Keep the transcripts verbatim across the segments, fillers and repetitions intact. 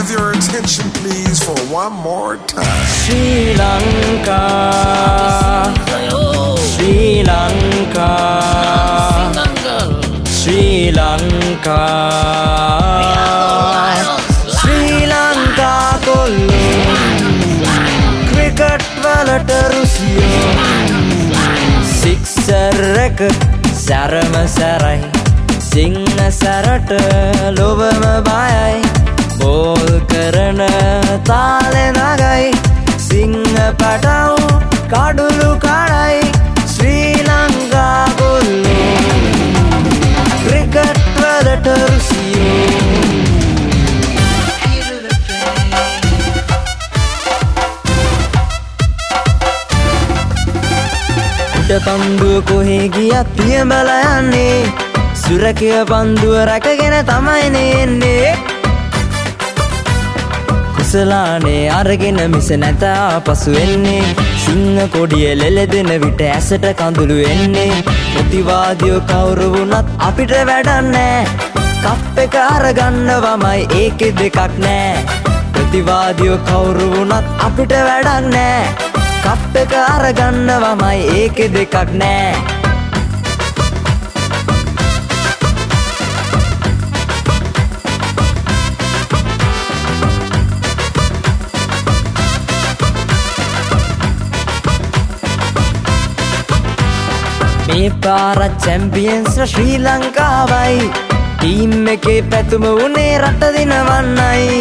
with your attention, please, for one more time. Sri Lanka, Sri Lanka, Sri Lanka, Sri Lanka kollu cricket walata rusiyo sixer එක සරම සරයි සිංහ සරට ලොවම බයයි ball කරන තාලෙ නගයි සිංහ පටව් කඩුළු කඩයි ශ්‍රී ලංකා කොල්ලෝ cricket වලට රුසියෝ පන්දුව කොහේ ගියත් පියඹල යන්නේ සුරකිය පන්දුව රැකගෙන තමයි එන්නේ කුසලානේ අරගෙන මිස නැත ආපසු එන්නේ සිංහ කොඩිය ලෙලදෙන විට ඇසට කඳුළු එන්නේ ප්‍රතිවාදියෝ කවුරු වුණත් අපිට වැඩක් නෑ කප් එක අරගන්නවමයි ඒකේ දෙකක් නෑ ප්‍රතිවාදියෝ කවුරු වුණත් අපිට වැඩක් නෑ කප් එක අරගන්නවමයි ඒකේ දෙකක් නෑ මේ පාර චැම්පියන්ස් ශ්‍රී ලංකාවයි ටීම් එකේ පැතුම උනේ රට දිනවන්නයි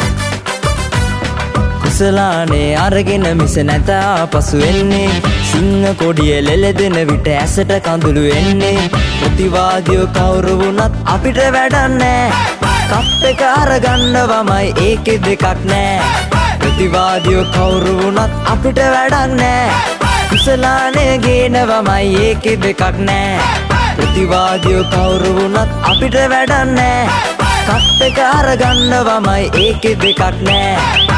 කුසලානේ අරගෙන මිස නැත ආපසු එන්නේ සිංහ කොඩිය ලෙලදෙන විට ඇසට කඳුළු එන්නේ ප්‍රතිවාදියෝ කවුරු වුණත් අපිට වැඩක් නෑ කප් එක අරගන්නවමයි ඒකේ දෙකක් නෑ ප්‍රතිවාදියෝ කවුරු වුණත් අපිට වැඩක් නෑ කුසලානේ ගේනවමයි ඒකේ දෙකක් නෑ ප්‍රතිවාදියෝ කවුරු වුණත් අපිට වැඩක් නෑ කප් එක අරගන්නවමයි ඒකේ දෙකක් නෑ